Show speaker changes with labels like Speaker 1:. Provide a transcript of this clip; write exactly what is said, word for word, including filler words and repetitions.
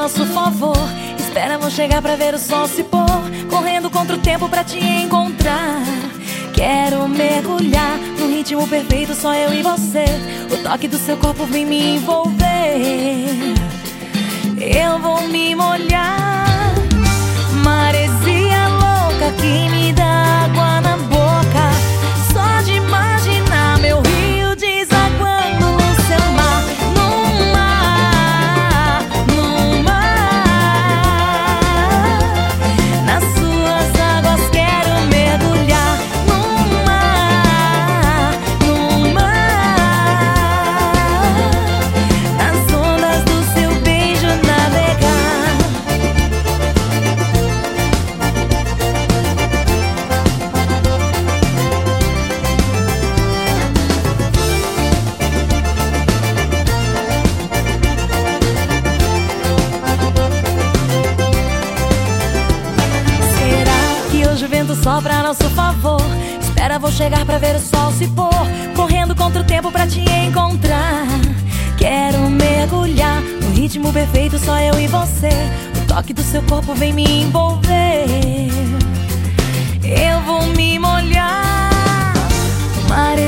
Speaker 1: nosso favor. Espera, vou chegar pra ver o sol se pôr, correndo contra o tempo pra te encontrar. Quero mergulhar no ritmo perfeito, só eu e você. O toque do seu corpo vem me envolver. Eu vou me molhar, maresia louca que me dá água na boca. Só de imaginar meu rio desaguando no seu mar. No mar, no mar, nas suas águas quero mergulhar. No mar, no mar, nas ondas do seu beijo navegar. Hoje o vento sopra a nosso favor. Espera, vou chegar pra ver o sol se pôr, correndo contra o tempo pra te encontrar. Quero mergulhar no ritmo perfeito, só eu e você. O toque do seu corpo vem me envolver. Eu vou me molhar, mar